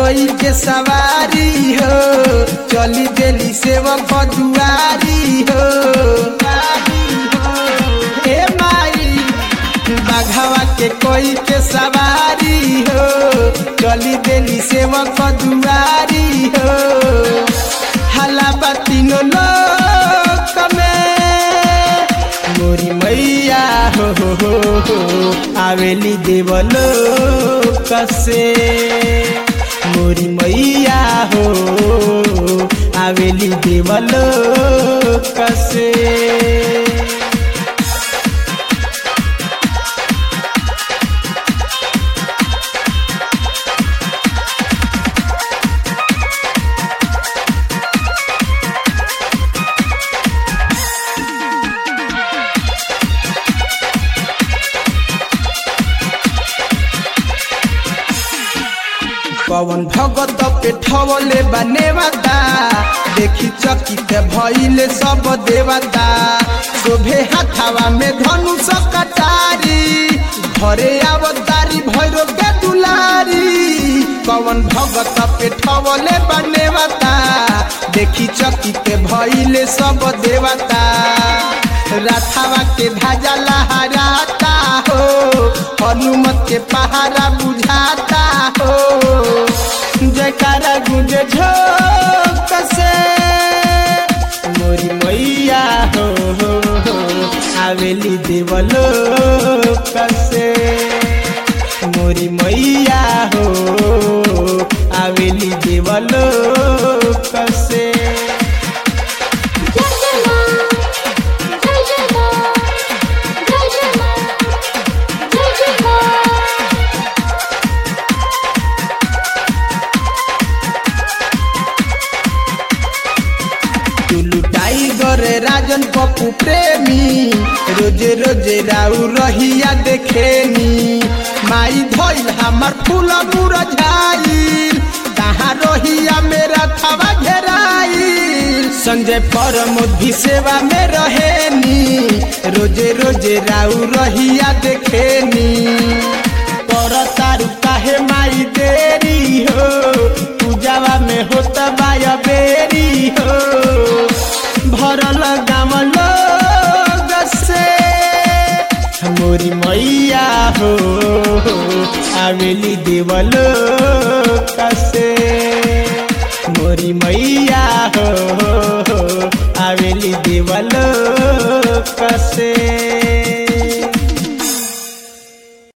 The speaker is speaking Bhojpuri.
कोई के सवारी हो चली देली सेवक दुआरी हो। हे माई बाघवा के कोई के सवारी हो चली देली सेवक दुआरी हो। हला तीनों लोक में मोरी मैया हो आवेली देवलोक से। मोरी मैया हो आवेली देवलोक से। पवन भगत पे ठवले बनेवता देखी चकित भइले सब देवता। शोभे हाथावा में धनुष कटारी घरे अवतारी भैरव के दुलारी। पवन भगत पे ठवले बनेवता देखी चकित भइले सब देवता। रथावा के ध्वजा लहराता हो हनुमत के पहारा बुझाता हो। जयकारा गुंजे झोंक से मोरी मैया हो आवेली देवलोक से। मोरी मैया हो आवेली देवलोक से। टाइगर राजन पप्पू प्रेमी रोजे रोजे राउ रहिया देखेनी। माई धइल हमार फूल मुरझाइल कहाँ रहिया मेरा थवा घेराइल। संजय परमोद भी सेवा में रहेनी रोजे रोजे राउ रहिया देखेनी। पर तारू काहे माई देरी हो पूजावा में होता बाया बेरी हो। भरल गाँव लोग से मोरी मैया हो आवेली देवलोक से। मोरी मैया हो आवेली देवलोक से।